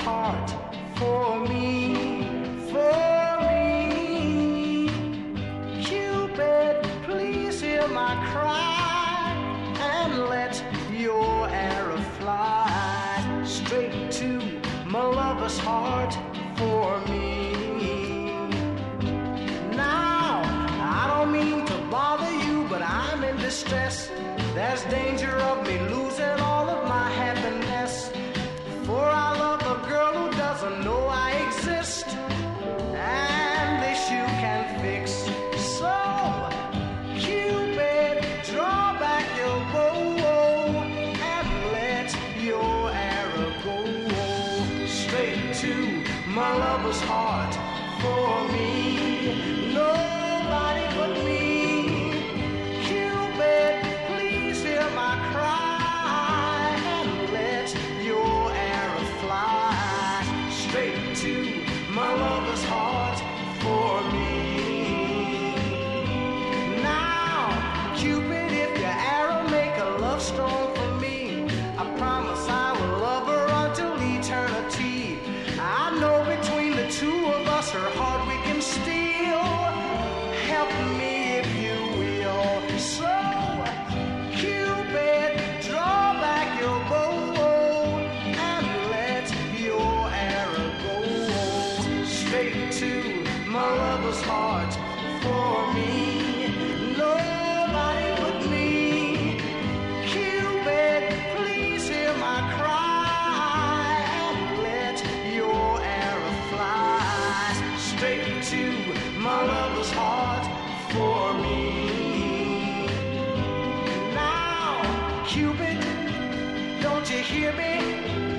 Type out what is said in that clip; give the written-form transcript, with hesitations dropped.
heart for me, for me. Cupid, please hear my cry and let your arrow fly straight to my lover's heart for me. Now, I don't mean to bother you, but I'm in distress. There's danger of me losing all of my happiness. For I love a girl who doesn't know I exist, and this you can fix. So, Cupid, draw back your bow and let your arrow go straight to my lover's heart for me. Nobody but me. Cupid, please hear my cry and let your arrow fly straight to my lover's heart for me. Now, Cupid, if your arrow make a love stone for me, I promise I will love her until eternity. I know between the two of us her heart we can steal. Help me if you will. So, Cupid, draw back your bow and let your arrow go straight to my lover's heart for me. Nobody but me. Cupid, please hear my cry and let your arrow fly straight to my lover's heart for me. Now, Cupid, don't you hear me?